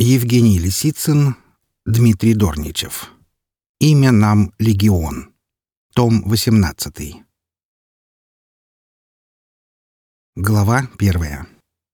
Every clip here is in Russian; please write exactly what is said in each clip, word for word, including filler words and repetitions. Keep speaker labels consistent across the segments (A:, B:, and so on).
A: Евгений Лисицын, Дмитрий Дорничев. Имя нам легион. Том восемнадцатый. Глава первая.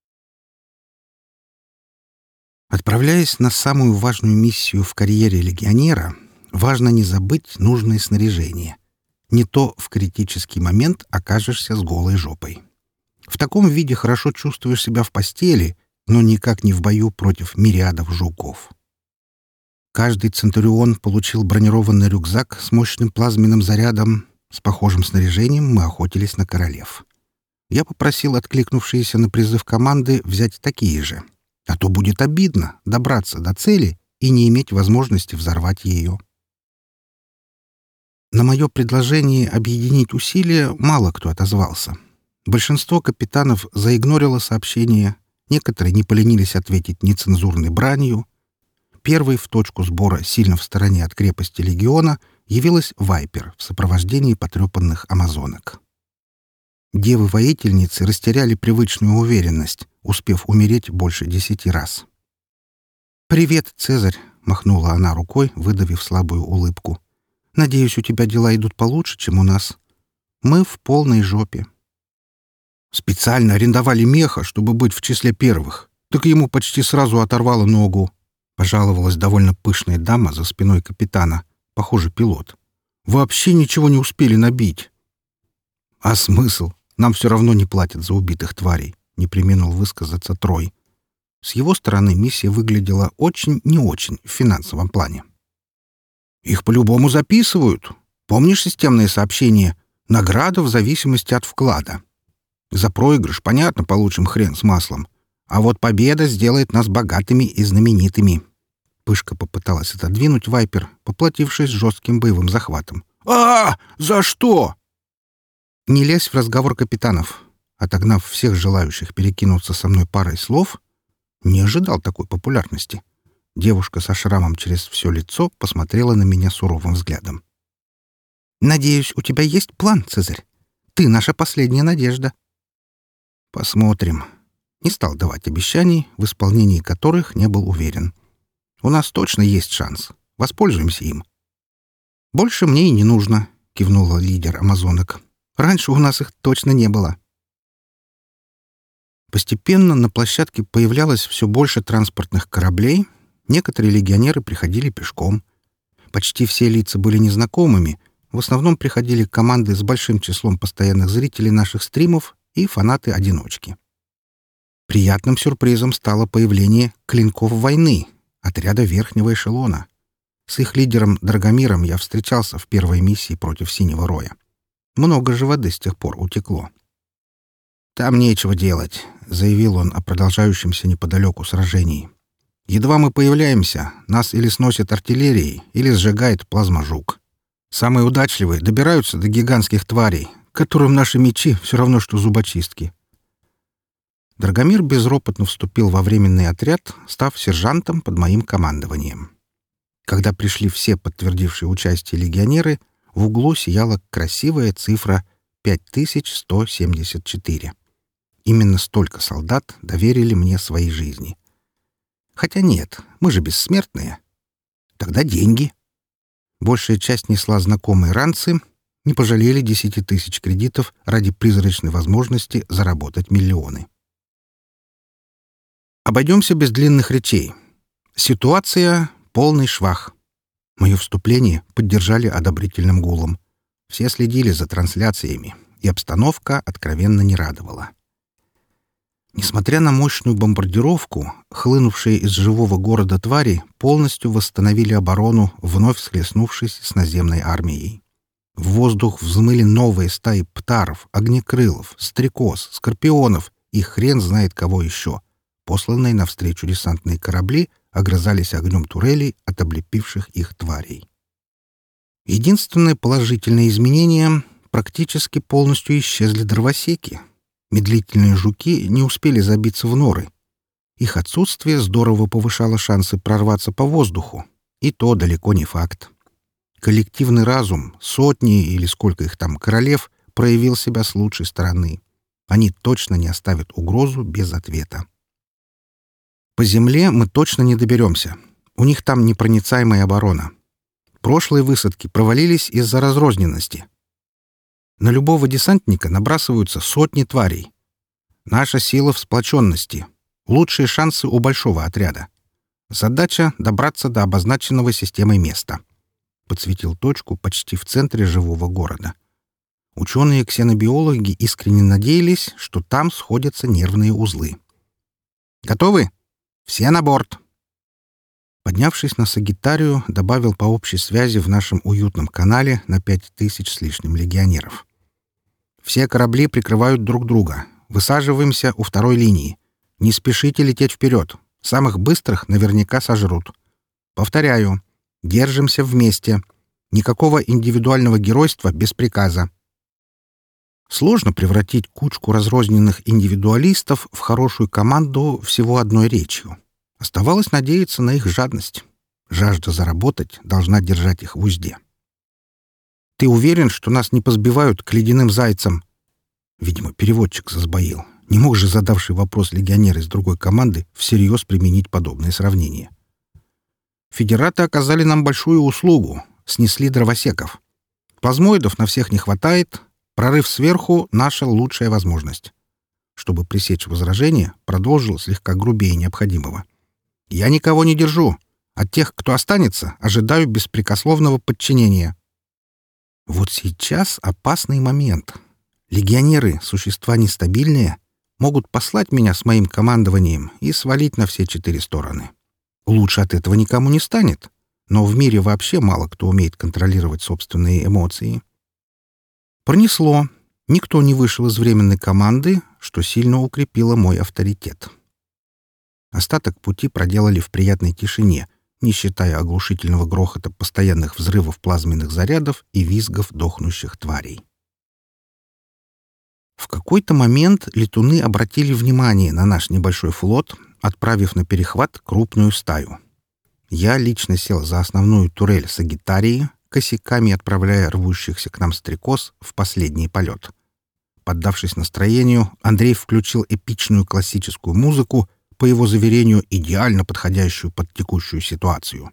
A: Отправляясь на самую важную миссию в карьере легионера, важно не забыть нужное снаряжение. Не то в критический момент окажешься с голой жопой. В таком виде хорошо чувствуешь себя в постели, но никак не в бою против мириадов жуков. Каждый центурион получил бронированный рюкзак с мощным плазменным зарядом. С похожим снаряжением мы охотились на королев. Я попросил откликнувшиеся на призыв команды взять такие же. А то будет обидно добраться до цели и не иметь возможности взорвать ее. На мое предложение объединить усилия мало кто отозвался. Большинство капитанов заигнорило сообщение, некоторые не поленились ответить нецензурной бранью. Первой в точку сбора сильно в стороне от крепости легиона явилась Вайпер в сопровождении потрепанных амазонок. Девы-воительницы растеряли привычную уверенность, успев умереть больше десяти раз. «Привет, Цезарь!» — махнула она рукой, выдавив слабую улыбку. «Надеюсь, у тебя дела идут получше, чем у нас. Мы в полной жопе». «Специально арендовали меха, чтобы быть в числе первых. Так ему почти сразу оторвало ногу», — пожаловалась довольно пышная дама за спиной капитана, похоже, пилот. «Вообще ничего не успели набить». «А смысл? Нам все равно не платят за убитых тварей», — не преминул высказаться Трой. С его стороны миссия выглядела очень не очень в финансовом плане. «Их по-любому записывают. Помнишь системное сообщение? Награда в зависимости от вклада. За проигрыш, понятно, получим хрен с маслом. А вот победа сделает нас богатыми и знаменитыми». Пышка попыталась отодвинуть Вайпер, поплатившись жестким боевым захватом. «А, за что?» «Не лезь в разговор капитанов». Отогнав всех желающих перекинуться со мной парой слов, не ожидал такой популярности. Девушка со шрамом через все лицо посмотрела на меня суровым взглядом. «Надеюсь, у тебя есть план, Цезарь? Ты наша последняя надежда». «Посмотрим». Не стал давать обещаний, в исполнении которых не был уверен. «У нас точно есть шанс. Воспользуемся им». «Больше мне и не нужно», — кивнула лидер амазонок. «Раньше у нас их точно не было». Постепенно на площадке появлялось все больше транспортных кораблей. Некоторые легионеры приходили пешком. Почти все лица были незнакомыми. В основном приходили команды с большим числом постоянных зрителей наших стримов и фанаты-одиночки. Приятным сюрпризом стало появление клинков войны, отряда верхнего эшелона. С их лидером Драгомиром я встречался в первой миссии против Синего Роя. Много же воды с тех пор утекло. «Там нечего делать», — заявил он о продолжающемся неподалеку сражении. «Едва мы появляемся, нас или сносит артиллерией, или сжигает плазможук. Самые удачливые добираются до гигантских тварей, которым наши мечи все равно, что зубочистки». Драгомир безропотно вступил во временный отряд, став сержантом под моим командованием. Когда пришли все подтвердившие участие легионеры, в углу сияла красивая цифра пять тысяч сто семьдесят четыре. Именно столько солдат доверили мне свои жизни. Хотя нет, мы же бессмертные. Тогда деньги. Большая часть несла знакомые ранцы, не пожалели десяти тысяч кредитов ради призрачной возможности заработать миллионы. Обойдемся без длинных речей. Ситуация — полный швах. Мое вступление поддержали одобрительным гулом. Все следили за трансляциями, и обстановка откровенно не радовала. Несмотря на мощную бомбардировку, хлынувшие из живого города твари полностью восстановили оборону, вновь схлестнувшись с наземной армией. В воздух взмыли новые стаи птаров, огнекрылов, стрекоз, скорпионов и хрен знает кого еще. Посланные навстречу десантные корабли огрызались огнем турелей от облепивших их тварей. Единственное положительное изменение — практически полностью исчезли дровосеки. Медлительные жуки не успели забиться в норы. Их отсутствие здорово повышало шансы прорваться по воздуху. И то далеко не факт. Коллективный разум, сотни или сколько их там королев, проявил себя с лучшей стороны. Они точно не оставят угрозу без ответа. По земле мы точно не доберемся. У них там непроницаемая оборона. Прошлые высадки провалились из-за разрозненности. На любого десантника набрасываются сотни тварей. Наша сила в сплоченности. Лучшие шансы у большого отряда. Задача — добраться до обозначенного системой места. Подсветил точку почти в центре живого города. Ученые-ксенобиологи искренне надеялись, что там сходятся нервные узлы. «Готовы? Все на борт!» Поднявшись на Сагитарию, добавил по общей связи в нашем уютном канале на пять тысяч с лишним легионеров. «Все корабли прикрывают друг друга. Высаживаемся у второй линии. Не спешите лететь вперед. Самых быстрых наверняка сожрут. Повторяю, держимся вместе. Никакого индивидуального геройства без приказа». Сложно превратить кучку разрозненных индивидуалистов в хорошую команду всего одной речью. Оставалось надеяться на их жадность. Жажда заработать должна держать их в узде. «Ты уверен, что нас не позбивают к ледяным зайцам?» Видимо, переводчик засбоил. Не мог же задавший вопрос легионер из другой команды всерьез применить подобное сравнение. «Федераты оказали нам большую услугу. Снесли дровосеков. Плазмоидов на всех не хватает. Прорыв сверху — наша лучшая возможность». Чтобы пресечь возражение, продолжил слегка грубее необходимого. «Я никого не держу. От тех, кто останется, ожидаю беспрекословного подчинения». Вот сейчас опасный момент. Легионеры — существа нестабильные, могут послать меня с моим командованием и свалить на все четыре стороны. Лучше от этого никому не станет, но в мире вообще мало кто умеет контролировать собственные эмоции. Пронесло. Никто не вышел из временной команды, что сильно укрепило мой авторитет. Остаток пути проделали в приятной тишине, не считая оглушительного грохота постоянных взрывов плазменных зарядов и визгов дохнущих тварей. В какой-то момент летуны обратили внимание на наш небольшой флот, отправив на перехват крупную стаю. Я лично сел за основную турель Сагитарии, косяками отправляя рвущихся к нам стрекоз в последний полет. Поддавшись настроению, Андрей включил эпичную классическую музыку, по его заверению, идеально подходящую под текущую ситуацию.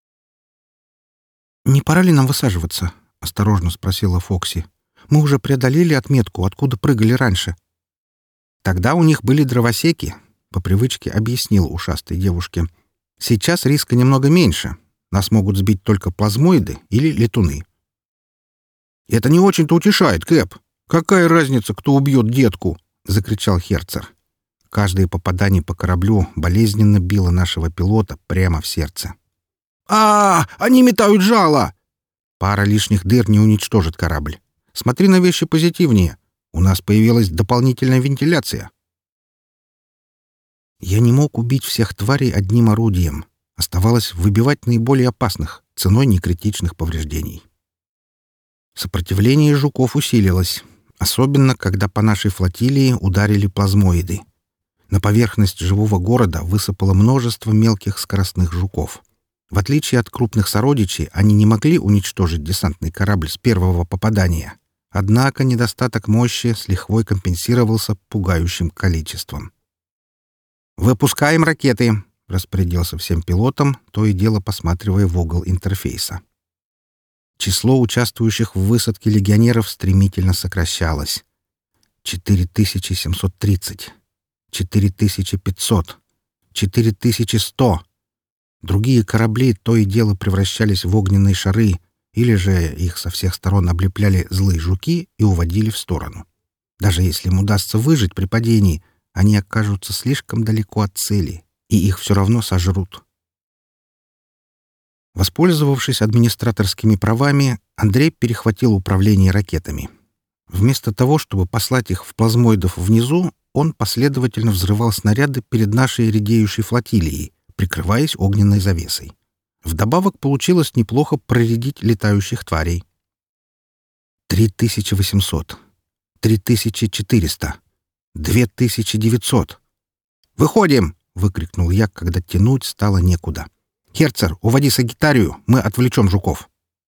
A: «Не пора ли нам высаживаться?» — осторожно спросила Фокси. «Мы уже преодолели отметку, откуда прыгали раньше». «Тогда у них были дровосеки», — по привычке объяснил ушастой девушке. «Сейчас риска немного меньше. Нас могут сбить только плазмоиды или летуны». «Это не очень-то утешает, Кэп. Какая разница, кто убьет детку?» — закричал Херцер. Каждое попадание по кораблю болезненно било нашего пилота прямо в сердце. «А, они метают жало!» «Пара лишних дыр не уничтожит корабль. Смотри на вещи позитивнее. У нас появилась дополнительная вентиляция». Я не мог убить всех тварей одним орудием. Оставалось выбивать наиболее опасных, ценой некритичных повреждений. Сопротивление жуков усилилось, особенно когда по нашей флотилии ударили плазмоиды. На поверхность живого города высыпало множество мелких скоростных жуков. В отличие от крупных сородичей, они не могли уничтожить десантный корабль с первого попадания. Однако недостаток мощи с лихвой компенсировался пугающим количеством. «Выпускаем ракеты!» — распорядился всем пилотам, то и дело посматривая в угол интерфейса. Число участвующих в высадке легионеров стремительно сокращалось. четыре тысячи семьсот тридцать. четыре тысячи пятьсот, четыре тысячи сто. Другие корабли то и дело превращались в огненные шары, или же их со всех сторон облепляли злые жуки и уводили в сторону. Даже если им удастся выжить при падении, они окажутся слишком далеко от цели, и их все равно сожрут. Воспользовавшись администраторскими правами, Андрей перехватил управление ракетами. Вместо того, чтобы послать их в плазмоидов внизу, он последовательно взрывал снаряды перед нашей редеющей флотилией, прикрываясь огненной завесой. Вдобавок получилось неплохо проредить летающих тварей. Три тысячи восемьсот. Три тысячи четыреста. Две тысячи девятьсот. «Выходим!» — выкрикнул я, когда тянуть стало некуда. «Херцер, уводи Сагитарию, мы отвлечем жуков».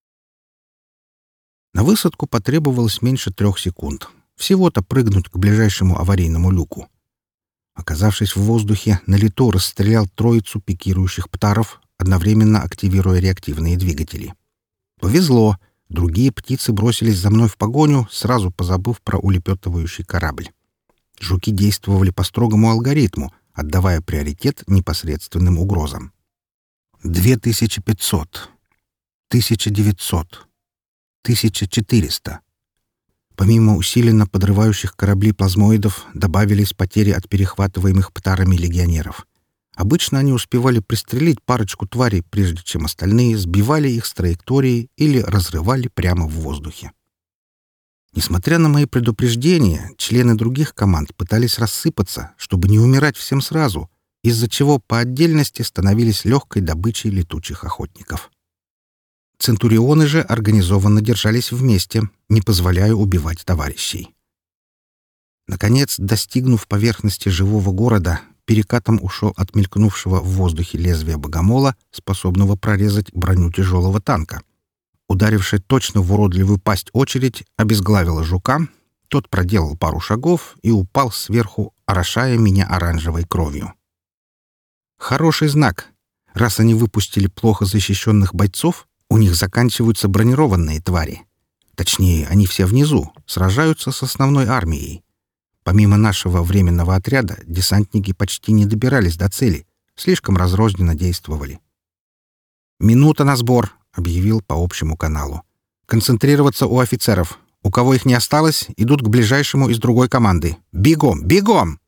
A: На высадку потребовалось меньше трех секунд. Всего-то прыгнуть к ближайшему аварийному люку. Оказавшись в воздухе, на лету расстрелял троицу пикирующих птаров, одновременно активируя реактивные двигатели. Повезло. Другие птицы бросились за мной в погоню, сразу позабыв про улепетывающий корабль. Жуки действовали по строгому алгоритму, отдавая приоритет непосредственным угрозам. Две тысячи пятьсот. Тысяча девятьсот. Тысяча четыреста. Помимо усиленно подрывающих корабли плазмоидов, добавились потери от перехватываемых птарами легионеров. Обычно они успевали пристрелить парочку тварей, прежде чем остальные сбивали их с траектории или разрывали прямо в воздухе. Несмотря на мои предупреждения, члены других команд пытались рассыпаться, чтобы не умирать всем сразу, из-за чего по отдельности становились легкой добычей летучих охотников. Центурионы же организованно держались вместе, не позволяя убивать товарищей. Наконец, достигнув поверхности живого города, перекатом ушел от мелькнувшего в воздухе лезвия богомола, способного прорезать броню тяжелого танка. Ударившая точно в уродливую пасть очередь обезглавила жука, тот проделал пару шагов и упал сверху, орошая меня оранжевой кровью. Хороший знак. Раз они выпустили плохо защищенных бойцов, у них заканчиваются бронированные твари. Точнее, они все внизу, сражаются с основной армией. Помимо нашего временного отряда, десантники почти не добирались до цели, слишком разрозненно действовали. «Минута на сбор», — объявил по общему каналу. «Концентрироваться у офицеров. У кого их не осталось, идут к ближайшему из другой команды. Бегом! Бегом!»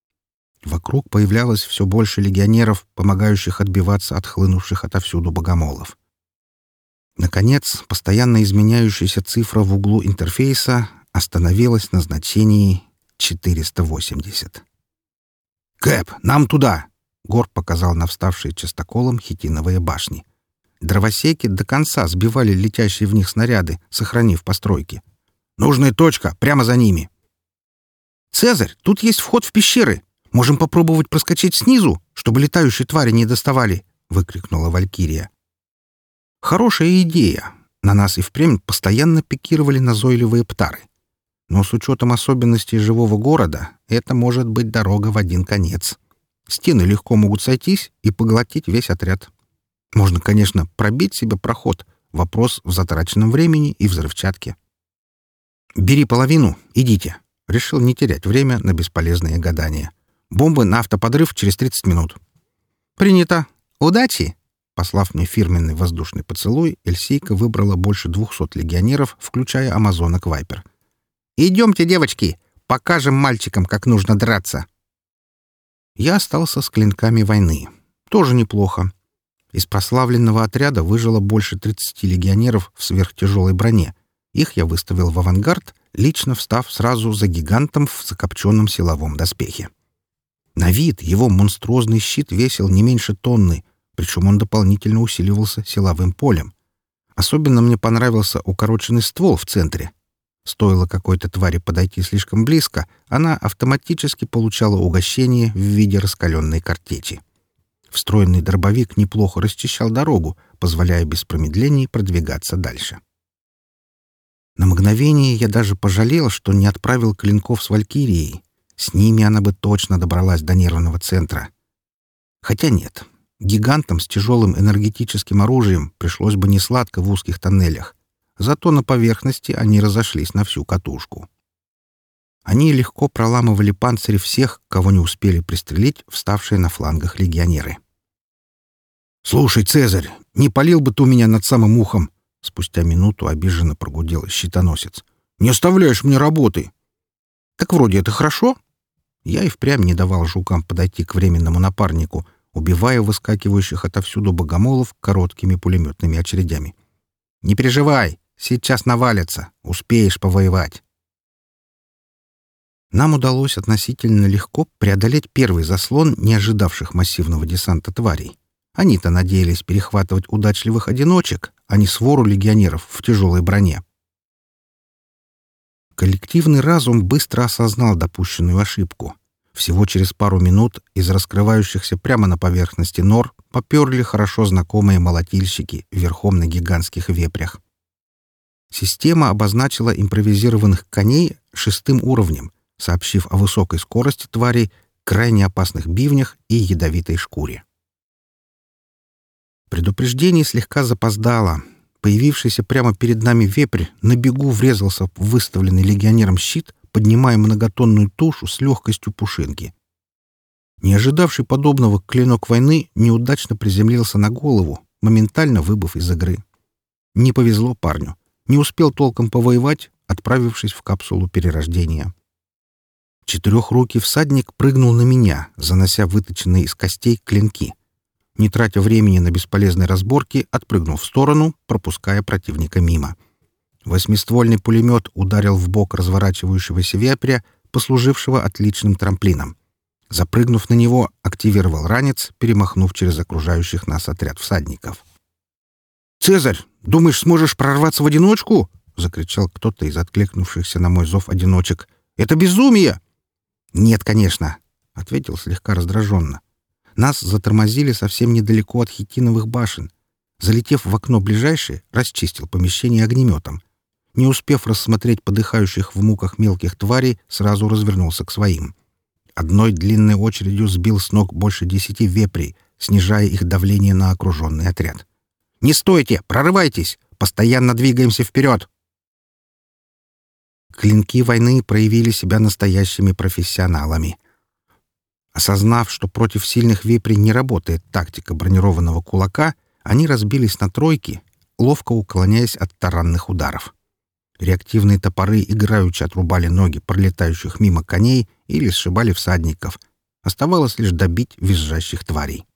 A: Вокруг появлялось все больше легионеров, помогающих отбиваться от хлынувших отовсюду богомолов. Наконец, постоянно изменяющаяся цифра в углу интерфейса остановилась на значении четыреста восемьдесят. «Кэп, нам туда!» — Гор показал на вставшие частоколом хитиновые башни. Дровосеки до конца сбивали летящие в них снаряды, сохранив постройки. «Нужная точка, прямо за ними!» «Цезарь, тут есть вход в пещеры! Можем попробовать проскочить снизу, чтобы летающие твари не доставали!» — выкрикнула Валькирия. Хорошая идея. На нас и впрямь постоянно пикировали назойливые птары. Но с учетом особенностей живого города это может быть дорога в один конец. Стены легко могут сойтись и поглотить весь отряд. Можно, конечно, пробить себе проход. Вопрос в затраченном времени и взрывчатке. «Бери половину, идите». Решил не терять время на бесполезные гадания. «Бомбы на автоподрыв через тридцать минут». «Принято. Удачи!» Послав мне фирменный воздушный поцелуй, Эльсейка выбрала больше двухсот легионеров, включая амазонок Вайпер. «Идемте, девочки! Покажем мальчикам, как нужно драться!» Я остался с клинками войны. Тоже неплохо. Из прославленного отряда выжило больше тридцати легионеров в сверхтяжелой броне. Их я выставил в авангард, лично встав сразу за гигантом в закопченном силовом доспехе. На вид его монструозный щит весил не меньше тонны, причем он дополнительно усиливался силовым полем. Особенно мне понравился укороченный ствол в центре. Стоило какой-то твари подойти слишком близко, она автоматически получала угощение в виде раскаленной картечи. Встроенный дробовик неплохо расчищал дорогу, позволяя без промедлений продвигаться дальше. На мгновение я даже пожалел, что не отправил клинков с Валькирией. С ними она бы точно добралась до нервного центра. Хотя нет. Гигантам с тяжелым энергетическим оружием пришлось бы несладко в узких тоннелях. Зато на поверхности они разошлись на всю катушку. Они легко проламывали панцири всех, кого не успели пристрелить вставшие на флангах легионеры. «Слушай, Цезарь, не палил бы ты у меня над самым ухом!» Спустя минуту обиженно прогудел щитоносец. «Не оставляешь мне работы!» «Так вроде это хорошо?» Я и впрямь не давал жукам подойти к временному напарнику, убивая выскакивающих отовсюду богомолов короткими пулеметными очередями. «Не переживай, сейчас навалятся, успеешь повоевать». Нам удалось относительно легко преодолеть первый заслон не ожидавших массивного десанта тварей. Они-то надеялись перехватывать удачливых одиночек, а не свору легионеров в тяжелой броне. Коллективный разум быстро осознал допущенную ошибку. Всего через пару минут из раскрывающихся прямо на поверхности нор поперли хорошо знакомые молотильщики верхом на гигантских вепрях. Система обозначила импровизированных коней шестым уровнем, сообщив о высокой скорости тварей, крайне опасных бивнях и ядовитой шкуре. Предупреждение слегка запоздало. Появившийся прямо перед нами вепрь на бегу врезался в выставленный легионером щит, поднимая многотонную тушу с легкостью пушинки. Не ожидавший подобного клинок войны неудачно приземлился на голову, моментально выбыв из игры. Не повезло парню. Не успел толком повоевать, отправившись в капсулу перерождения. Четырехрукий всадник прыгнул на меня, занося выточенные из костей клинки. Не тратя времени на бесполезные разборки, отпрыгнул в сторону, пропуская противника мимо. Восьмиствольный пулемет ударил в бок разворачивающегося вепря, послужившего отличным трамплином. Запрыгнув на него, активировал ранец, перемахнув через окружающих нас отряд всадников. «Цезарь, думаешь, сможешь прорваться в одиночку?» — закричал кто-то из откликнувшихся на мой зов одиночек. «Это безумие!» «Нет, конечно», — ответил слегка раздраженно. Нас затормозили совсем недалеко от хитиновых башен. Залетев в окно ближайшее, расчистил помещение огнеметом. Не успев рассмотреть подыхающих в муках мелких тварей, сразу развернулся к своим. Одной длинной очередью сбил с ног больше десяти вепрей, снижая их давление на окруженный отряд. «Не стойте! Прорывайтесь! Постоянно двигаемся вперед!» Клинки войны проявили себя настоящими профессионалами. Осознав, что против сильных вепрей не работает тактика бронированного кулака, они разбились на тройки, ловко уклоняясь от таранных ударов. Реактивные топоры играючи отрубали ноги пролетающих мимо коней или сшибали всадников. Оставалось лишь добить визжащих тварей.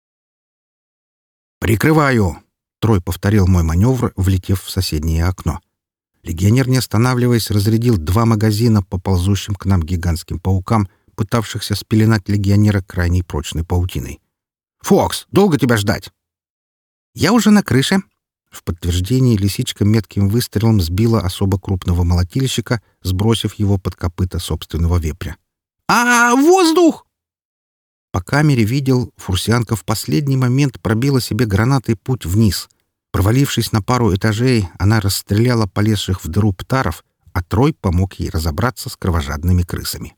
A: «Прикрываю!» — Трой повторил мой маневр, влетев в соседнее окно. Легионер, не останавливаясь, разрядил два магазина по ползущим к нам гигантским паукам, пытавшихся спеленать легионера крайней прочной паутиной. «Фокс, долго тебя ждать?» «Я уже на крыше». В подтверждении лисичка метким выстрелом сбила особо крупного молотильщика, сбросив его под копыта собственного вепря. «А, воздух!» По камере видел, фурсианка в последний момент пробила себе гранатой путь вниз. Провалившись на пару этажей, она расстреляла полезших в дыру птаров, а Трой помог ей разобраться с кровожадными крысами.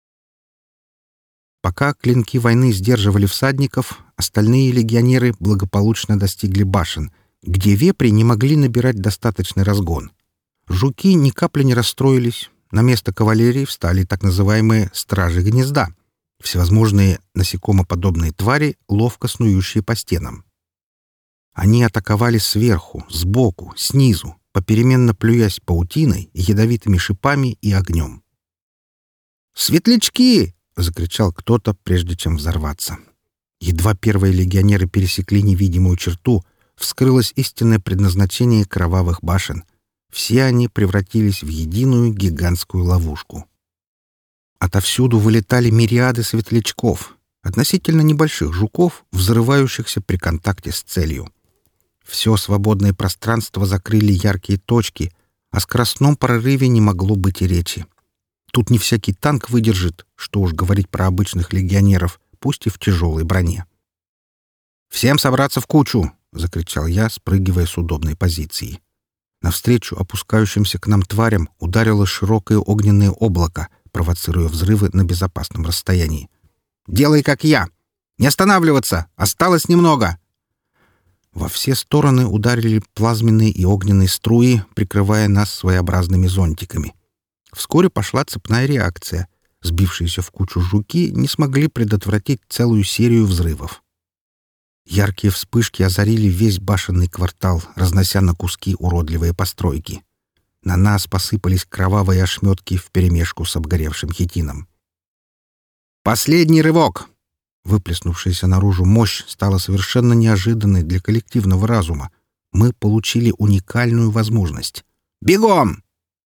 A: Пока клинки войны сдерживали всадников, остальные легионеры благополучно достигли башен, где вепри не могли набирать достаточный разгон. Жуки ни капли не расстроились. На место кавалерии встали так называемые «стражи гнезда» — всевозможные насекомоподобные твари, ловко снующие по стенам. Они атаковали сверху, сбоку, снизу, попеременно плюясь паутиной, ядовитыми шипами и огнем. «Светлячки!» — закричал кто-то, прежде чем взорваться. Едва первые легионеры пересекли невидимую черту, вскрылось истинное предназначение кровавых башен. Все они превратились в единую гигантскую ловушку. Отовсюду вылетали мириады светлячков, относительно небольших жуков, взрывающихся при контакте с целью. Все свободное пространство закрыли яркие точки, о скоростном прорыве не могло быть и речи. Тут не всякий танк выдержит, что уж говорить про обычных легионеров, пусть и в тяжелой броне. «Всем собраться в кучу!» — закричал я, спрыгивая с удобной позиции. Навстречу опускающимся к нам тварям ударило широкое огненное облако, провоцируя взрывы на безопасном расстоянии. «Делай, как я! Не останавливаться! Осталось немного!» Во все стороны ударили плазменные и огненные струи, прикрывая нас своеобразными зонтиками. Вскоре пошла цепная реакция. Сбившиеся в кучу жуки не смогли предотвратить целую серию взрывов. Яркие вспышки озарили весь башенный квартал, разнося на куски уродливые постройки. На нас посыпались кровавые ошметки вперемешку с обгоревшим хитином. «Последний рывок!» Выплеснувшаяся наружу мощь стала совершенно неожиданной для коллективного разума. Мы получили уникальную возможность. «Бегом!»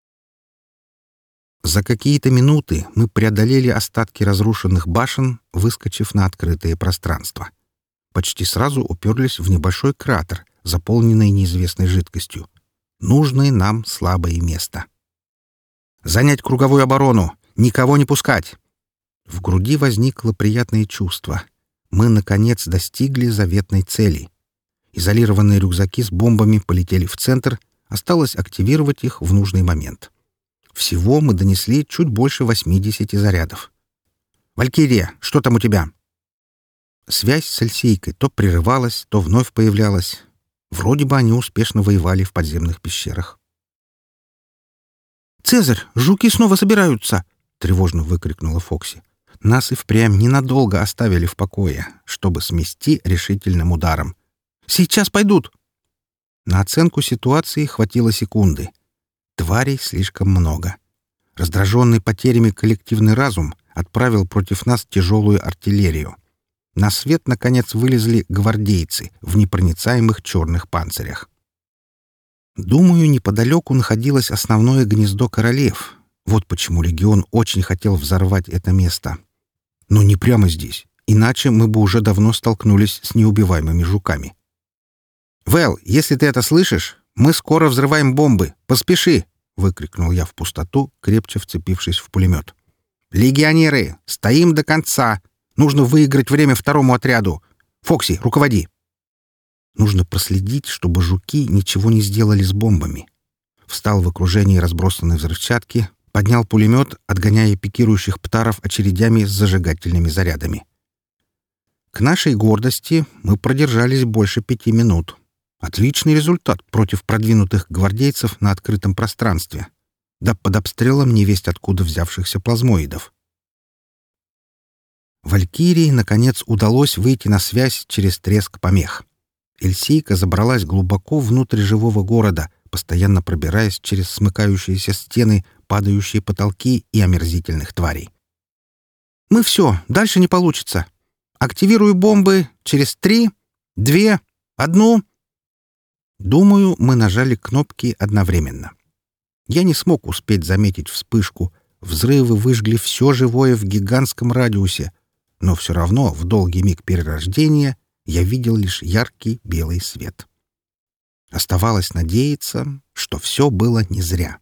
A: За какие-то минуты мы преодолели остатки разрушенных башен, выскочив на открытое пространство. Почти сразу уперлись в небольшой кратер, заполненный неизвестной жидкостью. Нужное нам слабое место. «Занять круговую оборону! Никого не пускать!» В груди возникло приятное чувство. Мы, наконец, достигли заветной цели. Изолированные рюкзаки с бомбами полетели в центр, осталось активировать их в нужный момент. Всего мы донесли чуть больше восьмидесяти зарядов. «Валькирия, что там у тебя?» Связь с Эльсейкой то прерывалась, то вновь появлялась. Вроде бы они успешно воевали в подземных пещерах. «Цезарь, жуки снова собираются!» — тревожно выкрикнула Фокси. Нас и впрямь ненадолго оставили в покое, чтобы смести решительным ударом. «Сейчас пойдут!» На оценку ситуации хватило секунды. Тварей слишком много. Раздраженный потерями коллективный разум отправил против нас тяжелую артиллерию. На свет, наконец, вылезли гвардейцы в непроницаемых черных панцирях. Думаю, неподалеку находилось основное гнездо королев. Вот почему легион очень хотел взорвать это место. Но не прямо здесь, иначе мы бы уже давно столкнулись с неубиваемыми жуками. «Вэл, если ты это слышишь, мы скоро взрываем бомбы. Поспеши!» — выкрикнул я в пустоту, крепче вцепившись в пулемет. «Легионеры, стоим до конца! Нужно выиграть время второму отряду! Фокси, руководи!» Нужно проследить, чтобы жуки ничего не сделали с бомбами. Встал в окружении разбросанной взрывчатки, поднял пулемет, отгоняя пикирующих птаров очередями с зажигательными зарядами. К нашей гордости мы продержались больше пяти минут. Отличный результат против продвинутых гвардейцев на открытом пространстве. Да под обстрелом невесть откуда взявшихся плазмоидов. Валькирии, наконец, удалось выйти на связь через треск помех. Эльсейка забралась глубоко внутрь живого города, постоянно пробираясь через смыкающиеся стены, падающие потолки и омерзительных тварей. «Мы все, дальше не получится. Активирую бомбы через три, две, одну...» Думаю, мы нажали кнопки одновременно. Я не смог успеть заметить вспышку. Взрывы выжгли все живое в гигантском радиусе, но все равно в долгий миг перерождения я видел лишь яркий белый свет. Оставалось надеяться, что все было не зря.